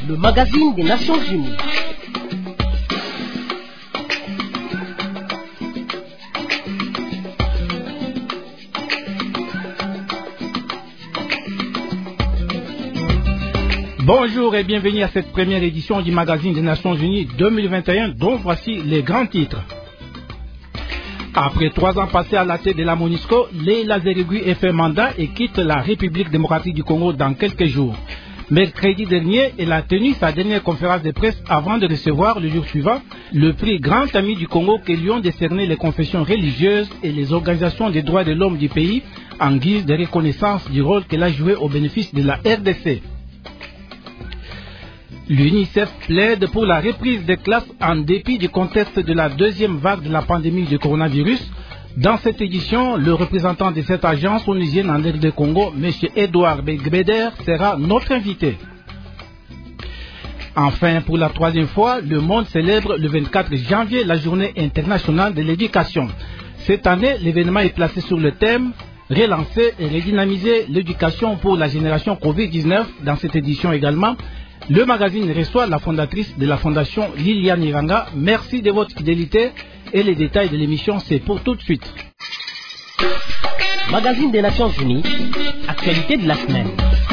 le magazine des Nations Unies. Bonjour et bienvenue à cette première édition du magazine des Nations Unies 2021 dont voici les grands titres. Après 3 ans passés à la tête de la MONUSCO, Leïla Zerrougui est fait mandat et quitte la République démocratique du Congo dans quelques jours. Mercredi dernier, elle a tenu sa dernière conférence de presse avant de recevoir le jour suivant le prix Grand Ami du Congo que lui ont décerné les confessions religieuses et les organisations des droits de l'homme du pays en guise de reconnaissance du rôle qu'elle a joué au bénéfice de la RDC. L'UNICEF plaide pour la reprise des classes en dépit du contexte de la deuxième vague de la pandémie du coronavirus. Dans cette édition, le représentant de cette agence onusienne en RD Congo, M. Edouard Begbeder, sera notre invité. Enfin, pour la 3e fois, le monde célèbre le 24 janvier la journée internationale de l'éducation. Cette année, l'événement est placé sur le thème « Relancer et redynamiser l'éducation pour la génération Covid-19 ». Dans cette édition également, le magazine reçoit la fondatrice de la fondation Liliane Iranga. Merci de votre fidélité et les détails de l'émission, c'est pour tout de suite. Magazine des Nations Unies, actualité de la semaine.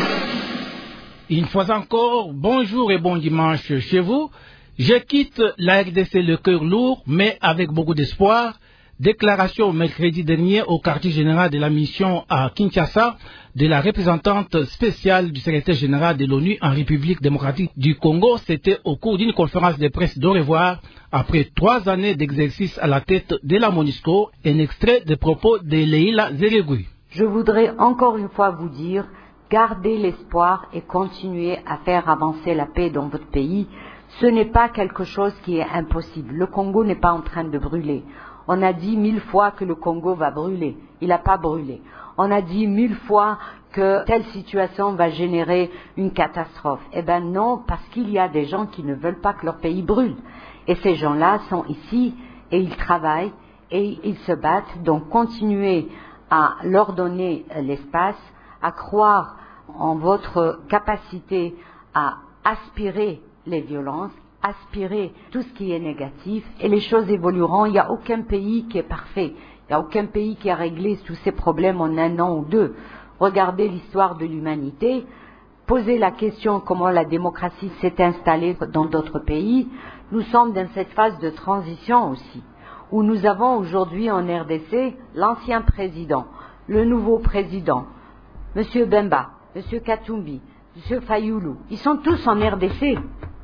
Une fois encore, bonjour et bon dimanche chez vous. Je quitte la RDC le cœur lourd, mais avec beaucoup d'espoir. Déclaration mercredi dernier au quartier général de la mission à Kinshasa de la représentante spéciale du secrétaire général de l'ONU en République démocratique du Congo. C'était au cours d'une conférence de presse d'au revoir après 3 années d'exercice à la tête de la MONUSCO. Un extrait des propos de Leïla Zerrougui. Je voudrais encore une fois vous dire, gardez l'espoir et continuez à faire avancer la paix dans votre pays. Ce n'est pas quelque chose qui est impossible. Le Congo n'est pas en train de brûler. On a dit 1000 fois que le Congo va brûler. Il n'a pas brûlé. On a dit 1000 fois que telle situation va générer une catastrophe. Eh bien non, parce qu'il y a des gens qui ne veulent pas que leur pays brûle. Et ces gens-là sont ici et ils travaillent et ils se battent. Donc continuez à leur donner l'espace, à croire en votre capacité à aspirer les violences, aspirer tout ce qui est négatif et les choses évolueront. Il n'y a aucun pays qui est parfait. Il n'y a aucun pays qui a réglé tous ces problèmes en 1 an ou 2. Regardez l'histoire de l'humanité. Posez la question comment la démocratie s'est installée dans d'autres pays. Nous sommes dans cette phase de transition aussi, où nous avons aujourd'hui en RDC l'ancien président, le nouveau président, M. Bemba, M. Katumbi, M. Fayoulou. Ils sont tous en RDC.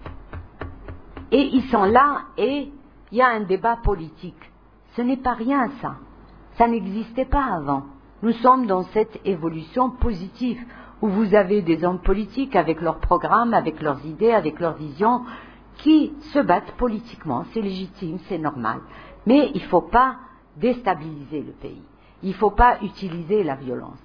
Et ils sont là et il y a un débat politique. Ce n'est pas rien ça. Ça n'existait pas avant. Nous sommes dans cette évolution positive où vous avez des hommes politiques avec leurs programmes, avec leurs idées, avec leurs visions qui se battent politiquement. C'est légitime, c'est normal. Mais il ne faut pas déstabiliser le pays. Il ne faut pas utiliser la violence.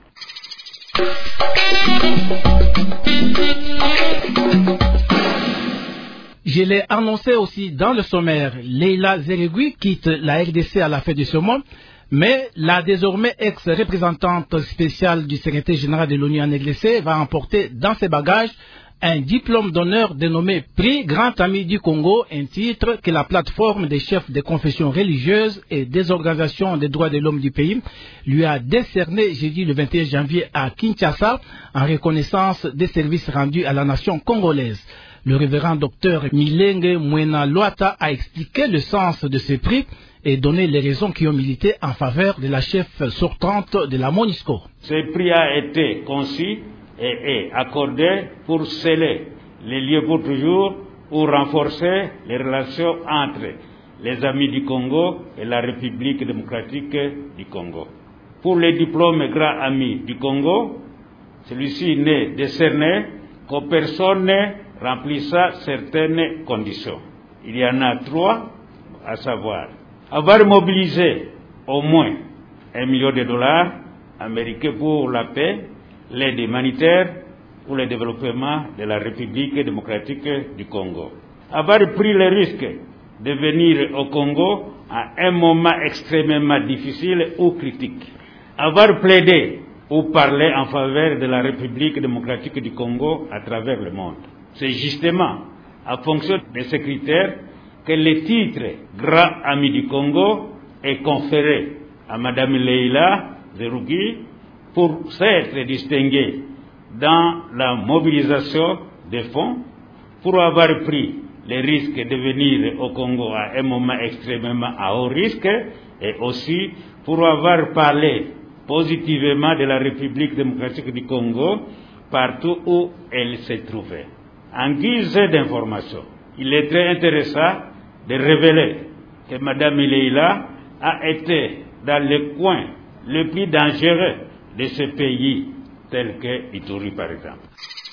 Je l'ai annoncé aussi dans le sommaire, Leïla Zerrougui quitte la RDC à la fin de ce mois, mais la désormais ex-représentante spéciale du secrétaire général de l'ONU en RDC va emporter dans ses bagages un diplôme d'honneur dénommé Prix Grand Ami du Congo, un titre que la plateforme des chefs des confessions religieuses et des organisations des droits de l'homme du pays lui a décerné jeudi le 21 janvier à Kinshasa en reconnaissance des services rendus à la nation congolaise. Le révérend docteur Milenge Mwena Loata a expliqué le sens de ce prix et donné les raisons qui ont milité en faveur de la chef sortante de la MONUSCO. Ce prix a été conçu et est accordé pour sceller les lieux pour toujours ou renforcer les relations entre les amis du Congo et la République démocratique du Congo. Pour le diplôme Grand Ami du Congo, celui-ci n'est décerné qu'aux personnes remplissant certaines conditions. Il y en a 3, à savoir avoir mobilisé au moins $1 million américains pour la paix, l'aide humanitaire ou le développement de la République démocratique du Congo. Avoir pris le risque de venir au Congo à un moment extrêmement difficile ou critique. Avoir plaidé ou parlé en faveur de la République démocratique du Congo à travers le monde. C'est justement en fonction de ces critères que le titre Grand Ami du Congo est conféré à Mme Leila Zerougui pour s'être distinguée dans la mobilisation des fonds, pour avoir pris les risques de venir au Congo à un moment extrêmement à haut risque, et aussi pour avoir parlé positivement de la République démocratique du Congo partout où elle se trouvait. En guise d'information, il est très intéressant de révéler que Mme Leila a été dans le coin le plus dangereux de ce pays, tel que Ituri par exemple.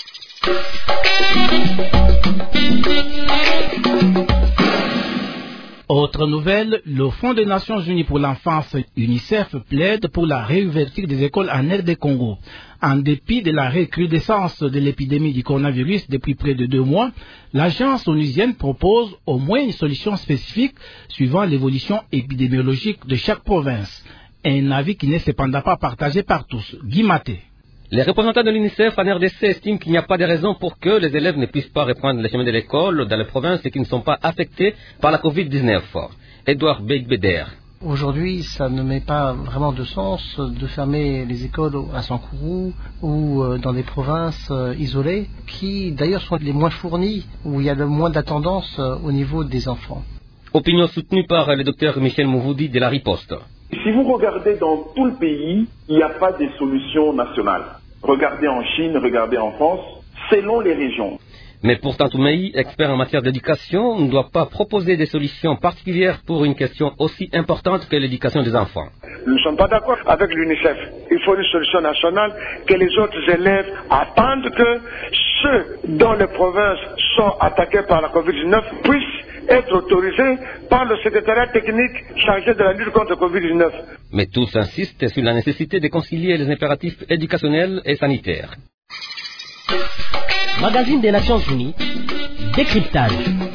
Autre nouvelle, le Fonds des Nations Unies pour l'enfance UNICEF plaide pour la réouverture des écoles en RD Congo. En dépit de la recrudescence de l'épidémie du coronavirus depuis près de 2 mois, l'agence onusienne propose au moins une solution spécifique suivant l'évolution épidémiologique de chaque province. Un avis qui n'est cependant pas partagé par tous. Guy Maté. Les représentants de l'UNICEF en RDC estiment qu'il n'y a pas de raison pour que les élèves ne puissent pas reprendre le chemin de l'école dans les provinces qui ne sont pas affectées par la Covid-19. Edouard Beigbeder. Aujourd'hui, ça ne met pas vraiment de sens de fermer les écoles à Sankourou ou dans des provinces isolées qui d'ailleurs sont les moins fournies, où il y a le moins d'attendance au niveau des enfants. Opinion soutenue par le docteur Michel Mouvoudi de la Riposte. Si vous regardez dans tout le pays, il n'y a pas de solution nationale. Regardez en Chine, regardez en France, selon les régions. Mais pourtant, Toumaï, expert en matière d'éducation, ne doit pas proposer des solutions particulières pour une question aussi importante que l'éducation des enfants. Nous ne sommes pas d'accord avec l'UNICEF. Il faut une solution nationale, que les autres élèves attendent que ceux dont les provinces sont attaquées par la Covid-19 puissent être autorisés par le secrétariat technique chargé de la lutte contre la Covid-19. Mais tous insistent sur la nécessité de concilier les impératifs éducationnels et sanitaires. Magazine des Nations Unies, décryptage.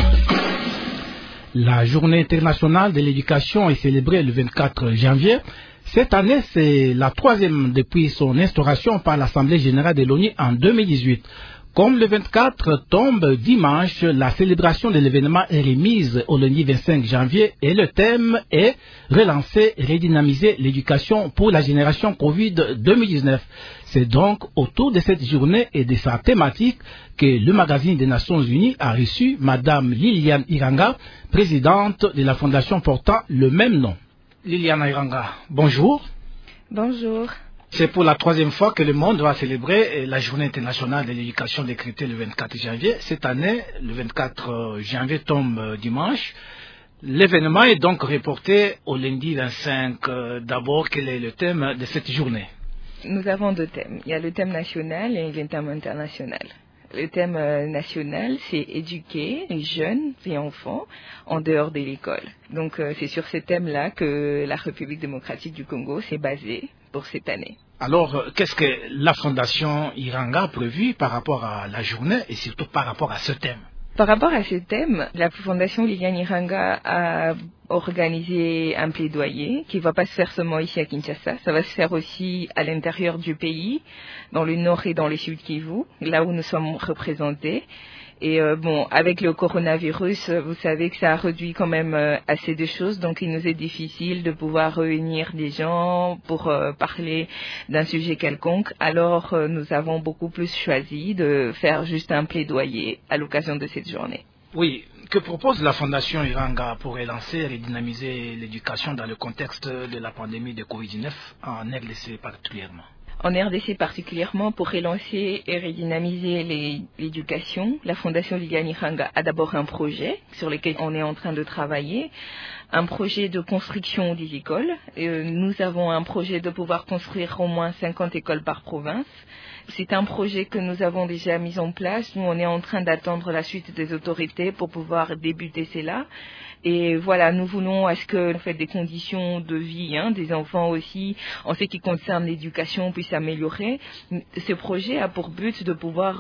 La journée internationale de l'éducation est célébrée le 24 janvier. Cette année, c'est la 3e depuis son instauration par l'Assemblée générale de l'ONU en 2018. Comme le 24 tombe dimanche, la célébration de l'événement est remise au lundi 25 janvier et le thème est « Relancer et redynamiser l'éducation pour la génération Covid 2019 ». C'est donc autour de cette journée et de sa thématique que le magazine des Nations Unies a reçu Madame Liliane Iranga, présidente de la fondation portant le même nom. Liliane Iranga, bonjour. Bonjour. C'est pour la 3e fois que le monde va célébrer la journée internationale de l'éducation décrétée le 24 janvier. Cette année, le 24 janvier tombe dimanche. L'événement est donc reporté au lundi 25. D'abord, quel est le thème de cette journée? Nous avons 2 thèmes. Il y a le thème national et le thème international. Le thème national, c'est éduquer les jeunes et enfants en dehors de l'école. Donc, c'est sur ce thème-là que la République démocratique du Congo s'est basée pour cette année. Alors, qu'est-ce que la Fondation Iranga a prévu par rapport à la journée et surtout par rapport à ce thème? Par rapport à ce thème, la Fondation Liliane Iranga a organisé un plaidoyer qui ne va pas se faire seulement ici à Kinshasa, ça va se faire aussi à l'intérieur du pays, dans le nord et dans le sud Kivu, là où nous sommes représentés. Et avec le coronavirus, vous savez que ça a réduit quand même assez de choses, donc il nous est difficile de pouvoir réunir des gens pour parler d'un sujet quelconque. Alors nous avons beaucoup plus choisi de faire juste un plaidoyer à l'occasion de cette journée. Oui, que propose la Fondation Iranga pour relancer et redynamiser l'éducation dans le contexte de la pandémie de Covid-19 en RDC particulièrement? En RDC particulièrement, pour relancer et redynamiser l'éducation, la Fondation Liliane Iranga a d'abord un projet sur lequel on est en train de travailler, un projet de construction des écoles. Nous avons un projet de pouvoir construire au moins 50 écoles par province. C'est un projet que nous avons déjà mis en place. Nous, on est en train d'attendre la suite des autorités pour pouvoir débuter cela. Et voilà, nous voulons à ce que des conditions de vie des enfants aussi, en ce qui concerne l'éducation, puissent s'améliorer. Ce projet a pour but de pouvoir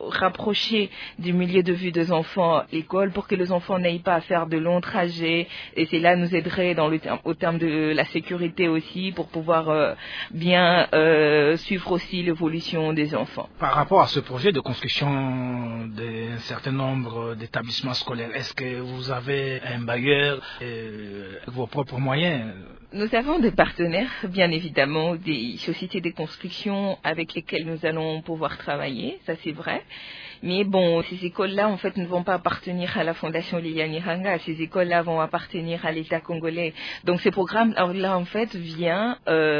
rapprocher du milieu de vie des enfants l'école pour que les enfants n'aient pas à faire de longs trajets. Et cela nous aiderait au terme de la sécurité aussi pour pouvoir bien suivre aussi l'évolution des enfants. Par rapport à ce projet de construction d'un certain nombre d'établissements scolaires, est-ce que vous avez un bailleur et vos propres moyens? Nous avons des partenaires, bien évidemment, des sociétés de construction avec lesquelles nous allons pouvoir travailler, ça c'est vrai. Mais bon, ces écoles-là, en fait, ne vont pas appartenir à la Fondation Liliane Iranga. Ces écoles-là vont appartenir à l'État congolais. Donc, ces programmes-là, en fait, viennent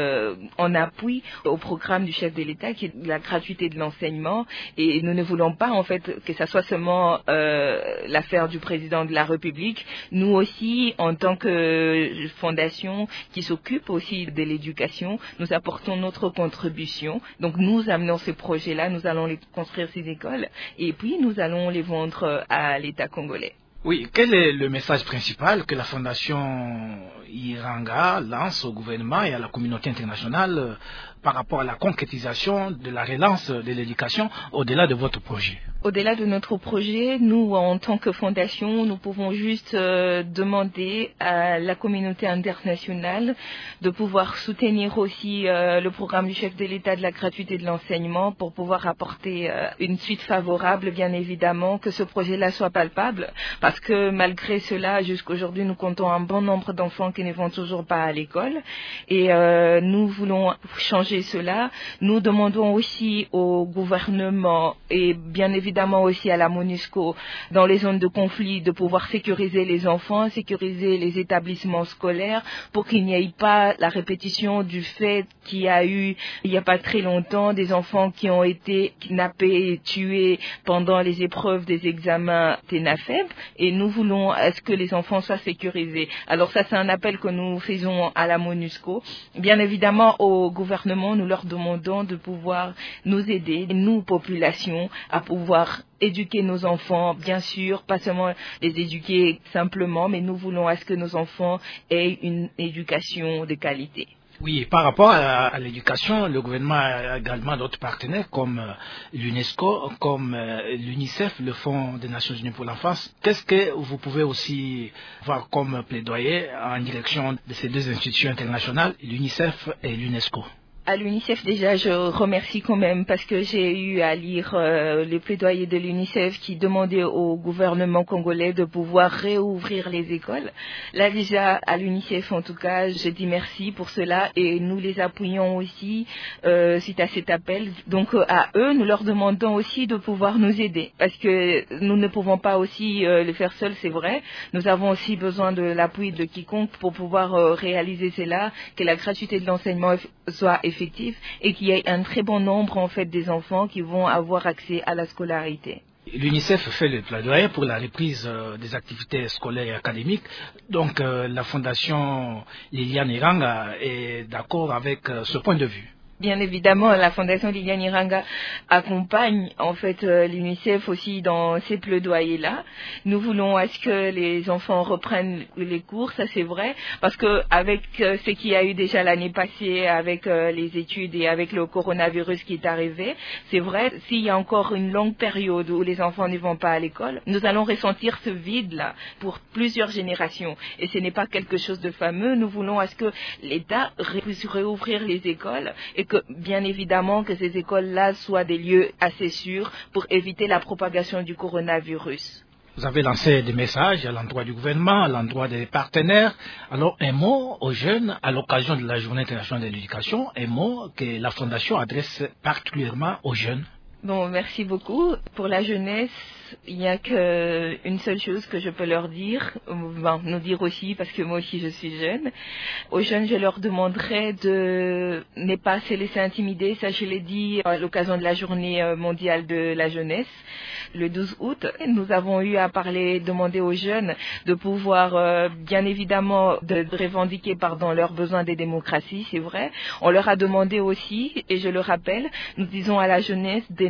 en appui au programme du chef de l'État, qui est la gratuité de l'enseignement. Et nous ne voulons pas, en fait, que ça soit seulement l'affaire du président de la République. Nous aussi, en tant que fondation qui s'occupe aussi de l'éducation, nous apportons notre contribution. Donc, nous amenons ces projets-là, nous allons les construire ces écoles. Et puis, nous allons les vendre à l'État congolais. Oui, quel est le message principal que la Fondation Iranga lance au gouvernement et à la communauté internationale par rapport à la concrétisation de la relance de l'éducation au-delà de votre projet? Au-delà de notre projet, nous, en tant que fondation, nous pouvons juste demander à la communauté internationale de pouvoir soutenir aussi le programme du chef de l'État de la gratuité de l'enseignement pour pouvoir apporter une suite favorable, bien évidemment, que ce projet-là soit palpable. Parce que malgré cela, jusqu'aujourd'hui, nous comptons un bon nombre d'enfants qui ne vont toujours pas à l'école. Et nous voulons changer cela. Nous demandons aussi au gouvernement et bien évidemment aussi à la MONUSCO, dans les zones de conflit, de pouvoir sécuriser les enfants, sécuriser les établissements scolaires pour qu'il n'y ait pas la répétition du fait qu'il y a eu, il n'y a pas très longtemps, des enfants qui ont été kidnappés et tués pendant les épreuves des examens TENAFEB. Et nous voulons à ce que les enfants soient sécurisés. Alors ça, c'est un appel que nous faisons à la MONUSCO. Bien évidemment, au gouvernement, nous leur demandons de pouvoir nous aider, nous, population, à pouvoir éduquer nos enfants, bien sûr, pas seulement les éduquer simplement, mais nous voulons à ce que nos enfants aient une éducation de qualité. Oui, par rapport à l'éducation, le gouvernement a également d'autres partenaires comme l'UNESCO, comme l'UNICEF, le Fonds des Nations Unies pour l'enfance. Qu'est-ce que vous pouvez aussi voir comme plaidoyer en direction de ces deux institutions internationales, l'UNICEF et l'UNESCO? À l'UNICEF, déjà, je remercie quand même parce que j'ai eu à lire les plaidoyers de l'UNICEF qui demandaient au gouvernement congolais de pouvoir réouvrir les écoles. Là, déjà, à l'UNICEF, en tout cas, je dis merci pour cela et nous les appuyons aussi suite à cet appel. Donc, à eux, nous leur demandons aussi de pouvoir nous aider parce que nous ne pouvons pas aussi le faire seuls, c'est vrai. Nous avons aussi besoin de l'appui de quiconque pour pouvoir réaliser cela, que la gratuité de l'enseignement soit effective et qu'il y ait un très bon nombre en fait des enfants qui vont avoir accès à la scolarité. L'UNICEF fait le plaidoyer pour la reprise des activités scolaires et académiques. Donc la Fondation Liliane Iranga est d'accord avec ce point de vue. Bien évidemment, la Fondation Liliane Iranga accompagne en fait l'UNICEF aussi dans ces plaidoyers-là. Nous voulons à ce que les enfants reprennent les cours, ça c'est vrai, parce que avec ce qu'il y a eu déjà l'année passée, avec les études et avec le coronavirus qui est arrivé, c'est vrai, s'il y a encore une longue période où les enfants ne vont pas à l'école, nous allons ressentir ce vide-là pour plusieurs générations. Et ce n'est pas quelque chose de fameux. Nous voulons à ce que l'État puisse réouvrir les écoles et que, bien évidemment, que ces écoles-là soient des lieux assez sûrs pour éviter la propagation du coronavirus. Vous avez lancé des messages à l'endroit du gouvernement, à l'endroit des partenaires. Alors, un mot aux jeunes à l'occasion de la Journée internationale de l'éducation, un mot que la Fondation adresse particulièrement aux jeunes. Bon, merci beaucoup. Pour la jeunesse, il n'y a qu'une seule chose que je peux leur dire, nous dire aussi, parce que moi aussi je suis jeune. Aux jeunes, je leur demanderai de ne pas se laisser intimider. Ça, je l'ai dit à l'occasion de la Journée mondiale de la jeunesse, le 12 août. Nous avons eu à demander aux jeunes de pouvoir, bien évidemment, de revendiquer leurs besoins de démocratie, c'est vrai. On leur a demandé aussi, et je le rappelle, nous disons à la jeunesse de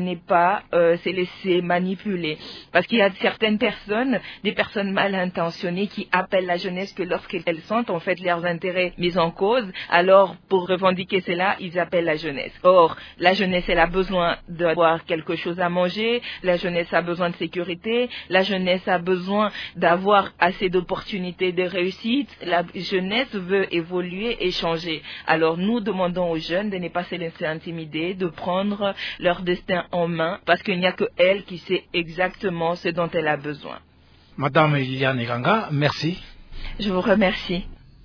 n'est pas se laisser manipuler. Parce qu'il y a certaines personnes, des personnes mal intentionnées qui appellent la jeunesse que lorsqu'elles sentent en fait leurs intérêts mis en cause, alors pour revendiquer cela, ils appellent la jeunesse. Or, la jeunesse, elle a besoin d'avoir quelque chose à manger, la jeunesse a besoin de sécurité, la jeunesse a besoin d'avoir assez d'opportunités de réussite, la jeunesse veut évoluer et changer. Alors nous demandons aux jeunes de ne pas se laisser intimider, de prendre leur destin en main, parce qu'il n'y a que elle qui sait exactement ce dont elle a besoin. Madame Liliane Iranga, merci. Je vous remercie.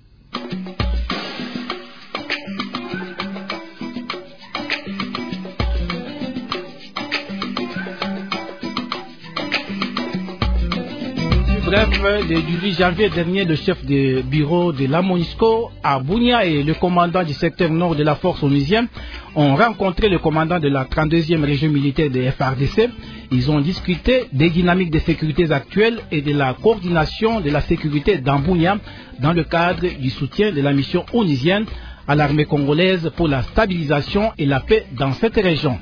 Bref, le 18 janvier dernier, le chef de bureau de la MONUSCO à Bunia et le commandant du secteur nord de la force onusienne ont rencontré le commandant de la 32e région militaire de FARDC. Ils ont discuté des dynamiques de sécurité actuelles et de la coordination de la sécurité dans Bunia dans le cadre du soutien de la mission onusienne à l'armée congolaise pour la stabilisation et la paix dans cette région.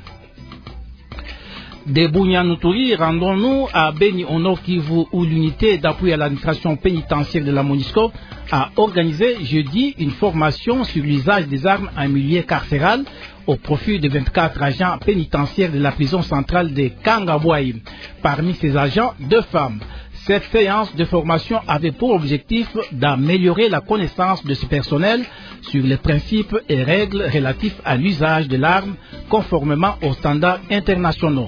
De Bunia-Nuturi, rendons-nous à Beni au Nord Kivu où l'unité d'appui à l'administration pénitentiaire de la MONUSCO a organisé jeudi une formation sur l'usage des armes en milieu carcéral au profit de 24 agents pénitentiaires de la prison centrale de Kangabouaï. Parmi ces agents, 2 femmes. Cette séance de formation avait pour objectif d'améliorer la connaissance de ce personnel sur les principes et règles relatifs à l'usage de l'arme conformément aux standards internationaux.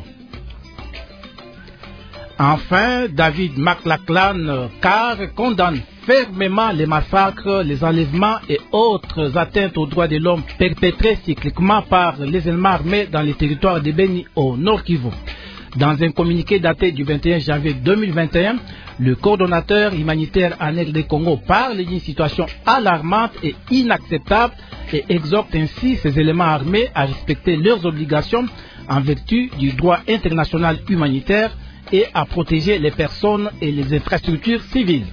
Enfin, David McLachlan condamne fermement les massacres, les enlèvements et autres atteintes aux droits de l'homme perpétrés cycliquement par les éléments armés dans les territoires de Beni au Nord Kivu. Dans un communiqué daté du 21 janvier 2021, le coordonnateur humanitaire en RD Congo parle d'une situation alarmante et inacceptable et exhorte ainsi ces éléments armés à respecter leurs obligations en vertu du droit international humanitaire et à protéger les personnes et les infrastructures civiles.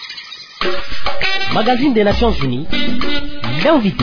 Magazine des Nations Unies, l'invité.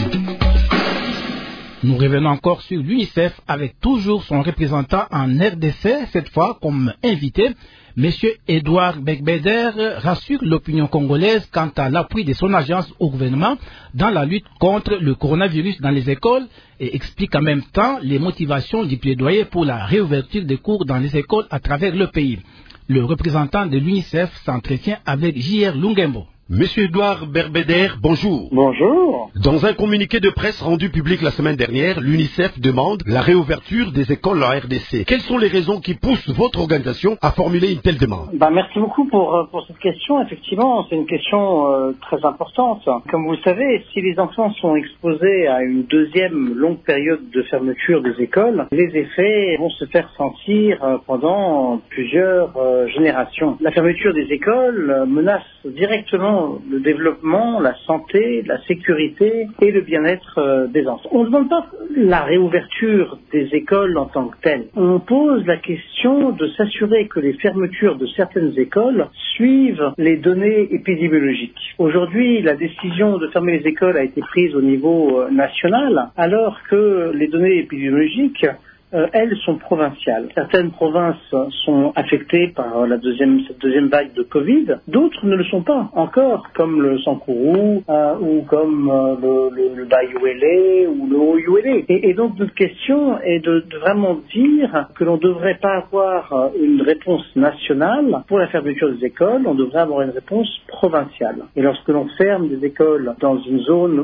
Nous revenons encore sur l'UNICEF avec toujours son représentant en RDC, cette fois comme invité. Monsieur Edouard Begbeder rassure l'opinion congolaise quant à l'appui de son agence au gouvernement dans la lutte contre le coronavirus dans les écoles et explique en même temps les motivations du plaidoyer pour la réouverture des cours dans les écoles à travers le pays. Le représentant de l'UNICEF s'entretient avec J.R. Lungembo. Monsieur Edouard Berbeder, bonjour. Bonjour. Dans un communiqué de presse rendu public la semaine dernière, l'UNICEF demande la réouverture des écoles en RDC. Quelles sont les raisons qui poussent votre organisation à formuler une telle demande? Merci beaucoup pour cette question. Effectivement, c'est une question très importante. Comme vous le savez, si les enfants sont exposés à une deuxième longue période de fermeture des écoles, les effets vont se faire sentir pendant plusieurs générations. La fermeture des écoles menace directement le développement, la santé, la sécurité et le bien-être des enfants. On ne demande pas la réouverture des écoles en tant que telle. On pose la question de s'assurer que les fermetures de certaines écoles suivent les données épidémiologiques. Aujourd'hui, la décision de fermer les écoles a été prise au niveau national, alors que les données épidémiologiques elles sont provinciales. Certaines provinces sont affectées par cette deuxième vague de Covid, d'autres ne le sont pas encore, comme le Sankourou ou comme le Bas-Uélé ou le Haut-Uélé. Et donc notre question est de vraiment dire que l'on ne devrait pas avoir une réponse nationale pour la fermeture des écoles, on devrait avoir une réponse provinciale. Et lorsque l'on ferme des écoles dans une zone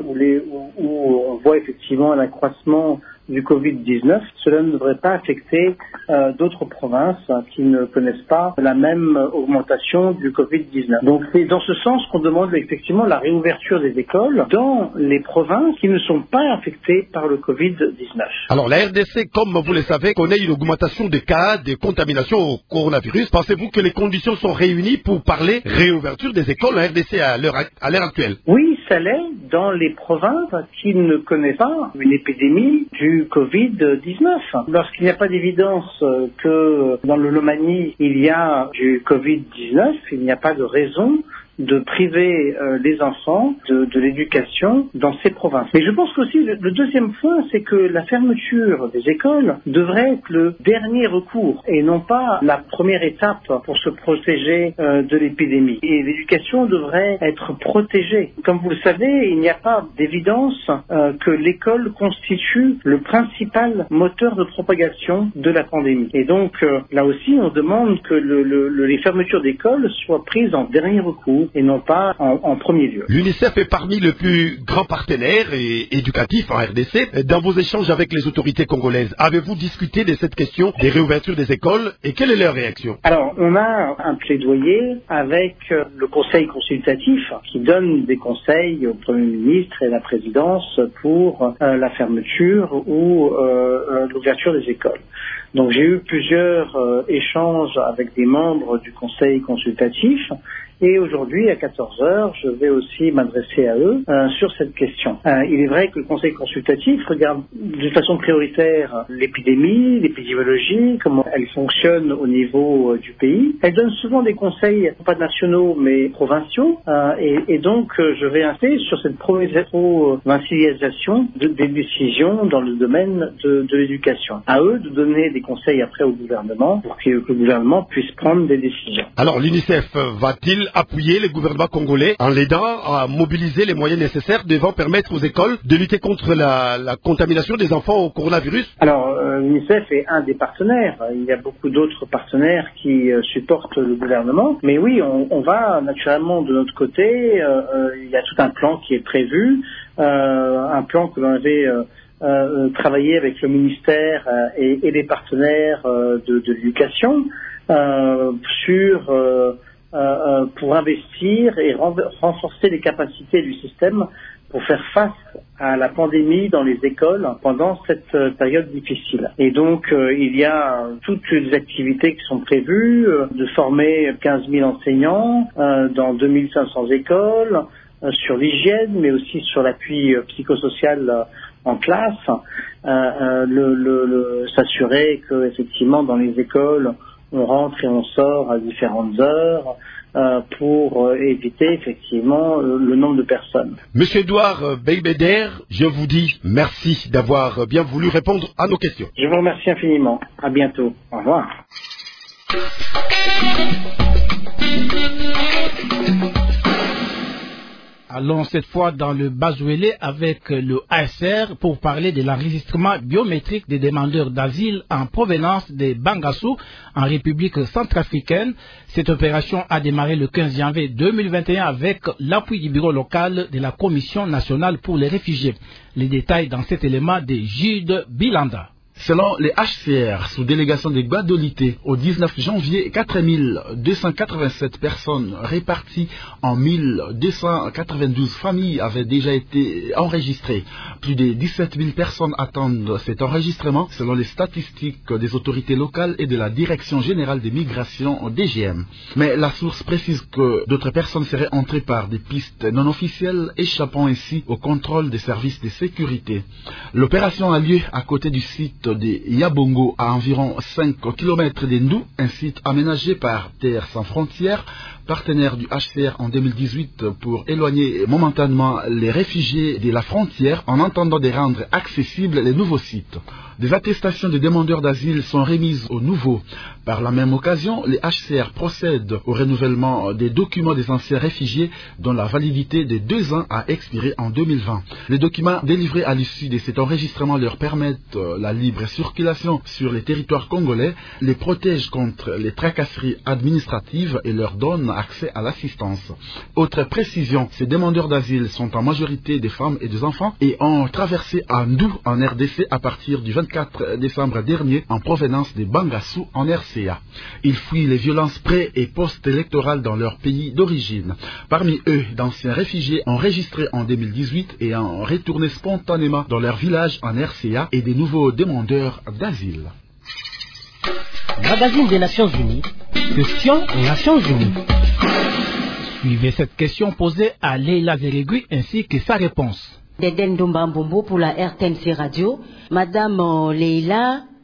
où on voit effectivement un accroissement du Covid-19, cela ne devrait pas affecter d'autres provinces qui ne connaissent pas la même augmentation du Covid-19. Donc c'est dans ce sens qu'on demande effectivement la réouverture des écoles dans les provinces qui ne sont pas affectées par le Covid-19. Alors la RDC, comme vous le savez, connaît une augmentation des cas de contamination au coronavirus. Pensez-vous que les conditions sont réunies pour parler réouverture des écoles en RDC à l'heure actuelle? Oui, ça l'est dans les provinces qui ne connaissent pas une épidémie du Covid-19. Lorsqu'il n'y a pas d'évidence que dans le Lomami il y a du Covid-19, il n'y a pas de raison de priver les enfants de l'éducation dans ces provinces. Mais je pense qu'aussi le deuxième point, c'est que la fermeture des écoles devrait être le dernier recours et non pas la première étape pour se protéger de l'épidémie. Et l'éducation devrait être protégée. Comme vous le savez, il n'y a pas d'évidence que l'école constitue le principal moteur de propagation de la pandémie. Et donc, là aussi, on demande que les fermetures d'écoles soient prises en dernier recours et non pas en premier lieu. L'UNICEF est parmi les plus grands partenaires éducatifs en RDC. Dans vos échanges avec les autorités congolaises, avez-vous discuté de cette question des réouvertures des écoles et quelle est leur réaction? Alors, on a un plaidoyer avec le Conseil consultatif qui donne des conseils au Premier ministre et à la présidence pour la fermeture ou l'ouverture des écoles. Donc j'ai eu plusieurs échanges avec des membres du Conseil consultatif et aujourd'hui à 14h je vais aussi m'adresser à eux sur cette question. Il est vrai que le Conseil consultatif regarde de façon prioritaire l'épidémiologie, comment elle fonctionne au niveau du pays. Elle donne souvent des conseils pas nationaux mais provinciaux et donc je vais insister sur cette provincialisation des décisions dans le domaine de l'éducation. À eux de donner des conseils après au gouvernement pour que le gouvernement puisse prendre des décisions. Alors l'UNICEF va-t-il appuyer le gouvernement congolais en l'aidant à mobiliser les moyens nécessaires devant permettre aux écoles de lutter contre la contamination des enfants au coronavirus? Alors l'UNICEF est un des partenaires. Il y a beaucoup d'autres partenaires qui supportent le gouvernement. Mais oui, on va naturellement de notre côté. Il y a tout un plan qui est prévu. Un plan que l'on avait travaillé avec le ministère et les partenaires de l'éducation pour investir et renforcer les capacités du système pour faire face à la pandémie dans les écoles pendant cette période difficile. Et donc, il y a toutes les activités qui sont prévues, de former 15 000 enseignants dans 2500 écoles, sur l'hygiène, mais aussi sur l'appui psychosocial en classe, s'assurer que effectivement dans les écoles on rentre et on sort à différentes heures pour éviter effectivement le nombre de personnes. Monsieur Edouard Belbeder, je vous dis merci d'avoir bien voulu répondre à nos questions. Je vous remercie infiniment. À bientôt. Au revoir. Allons cette fois dans le Bazouélé avec le ASR pour parler de l'enregistrement biométrique des demandeurs d'asile en provenance des Bangassou en République centrafricaine. Cette opération a démarré le 15 janvier 2021 avec l'appui du bureau local de la Commission nationale pour les réfugiés. Les détails dans cet élément de Jude Bilanda. Selon les HCR, sous délégation de Guadolité, au 19 janvier, 4287 personnes réparties en 1292 familles avaient déjà été enregistrées. Plus de 17 000 personnes attendent cet enregistrement, selon les statistiques des autorités locales et de la Direction générale des migrations DGM. Mais la source précise que d'autres personnes seraient entrées par des pistes non officielles, échappant ainsi au contrôle des services de sécurité. L'opération a lieu à côté du site de Yabongo, à environ 5 km d'Endou, un site aménagé par Terre sans frontières, partenaire du HCR en 2018 pour éloigner momentanément les réfugiés de la frontière en entendant de rendre accessibles les nouveaux sites. Des attestations de demandeurs d'asile sont remises aux nouveaux. Par la même occasion, les HCR procèdent au renouvellement des documents des anciens réfugiés dont la validité de 2 ans a expiré en 2020. Les documents délivrés à l'issue de cet enregistrement leur permettent la libre circulation sur les territoires congolais, les protègent contre les tracasseries administratives et leur donnent accès à l'assistance. Autre précision, ces demandeurs d'asile sont en majorité des femmes et des enfants et ont traversé Ndou en RDC à partir du 24 décembre dernier en provenance des Bangassou en RCA. Ils fuient les violences pré- et post-électorales dans leur pays d'origine. Parmi eux, d'anciens réfugiés enregistrés en 2018 et ont retourné spontanément dans leur village en RCA et des nouveaux demandeurs d'asile. Magazine des Nations Unies, question aux Nations Unies. Suivez cette question posée à Leila Zerigui ainsi que sa réponse. Deden Dombambombo pour la RTNC Radio. Madame Leila,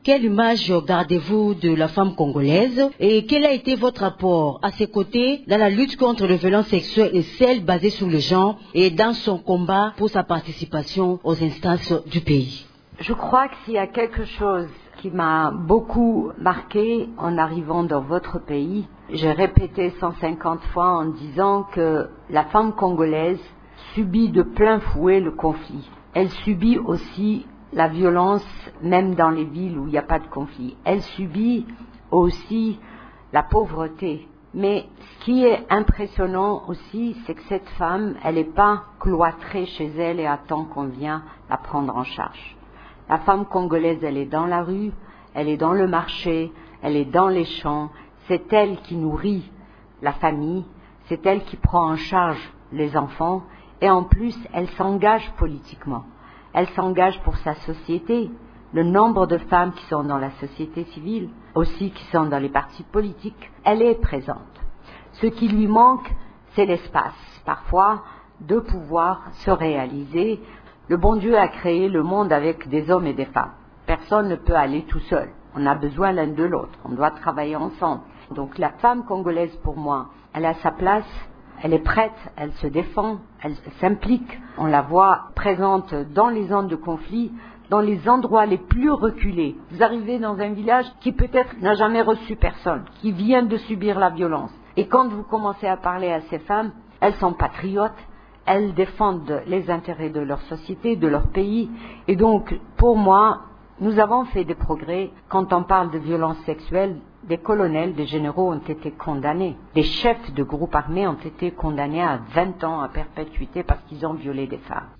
quelle image gardez-vous de la femme congolaise et quel a été votre apport à ses côtés dans la lutte contre les violences sexuelles et celles basées sur le genre et dans son combat pour sa participation aux instances du pays? Je crois que s'il y a quelque chose qui m'a beaucoup marqué en arrivant dans votre pays, j'ai répété 150 fois en disant que la femme congolaise subit de plein fouet le conflit. Elle subit aussi la violence, même dans les villes où il n'y a pas de conflit. Elle subit aussi la pauvreté. Mais ce qui est impressionnant aussi, c'est que cette femme, elle n'est pas cloîtrée chez elle et attend qu'on vienne la prendre en charge. La femme congolaise, elle est dans la rue, elle est dans le marché, elle est dans les champs. C'est elle qui nourrit la famille, c'est elle qui prend en charge les enfants et en plus, elle s'engage politiquement. Elle s'engage pour sa société. Le nombre de femmes qui sont dans la société civile, aussi qui sont dans les partis politiques, elle est présente. Ce qui lui manque, c'est l'espace, parfois, de pouvoir se réaliser. Le bon Dieu a créé le monde avec des hommes et des femmes. Personne ne peut aller tout seul. On a besoin l'un de l'autre. On doit travailler ensemble. Donc la femme congolaise, pour moi, elle a sa place. Elle est prête, elle se défend, elle s'implique. On la voit présente dans les zones de conflit, dans les endroits les plus reculés. Vous arrivez dans un village qui peut-être n'a jamais reçu personne, qui vient de subir la violence. Et quand vous commencez à parler à ces femmes, elles sont patriotes, elles défendent les intérêts de leur société, de leur pays. Et donc, pour moi, nous avons fait des progrès. Quand on parle de violences sexuelles, des colonels, des généraux ont été condamnés. Des chefs de groupes armés ont été condamnés à 20 ans à perpétuité parce qu'ils ont violé des femmes.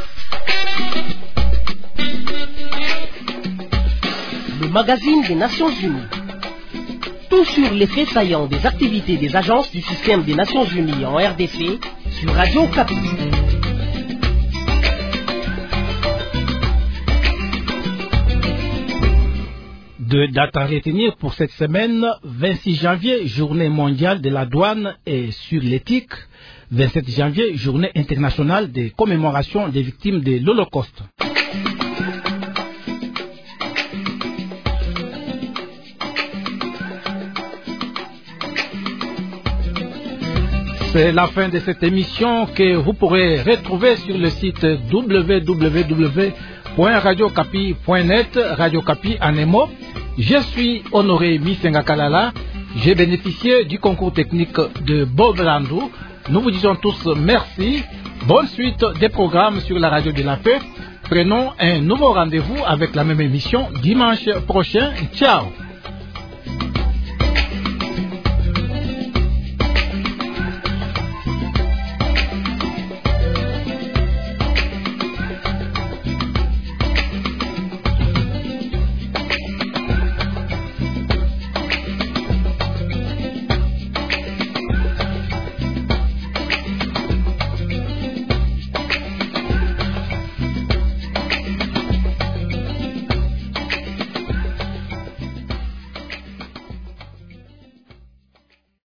Le magazine des Nations Unies. Tout sur les faits saillants des activités des agences du système des Nations Unies en RDC sur Radio Okapi. Deux dates à retenir pour cette semaine: 26 janvier, journée mondiale de la douane et sur l'éthique; 27 janvier, journée internationale des commémorations des victimes de l'Holocauste. C'est la fin de cette émission que vous pourrez retrouver sur le site www.radiocapi.net, Radio Capi en émo. Je suis Honoré Misenga Kalala. J'ai bénéficié du concours technique de Bob Landou. Nous vous disons tous merci. Bonne suite des programmes sur la radio de la paix. Prenons un nouveau rendez-vous avec la même émission dimanche prochain. Ciao.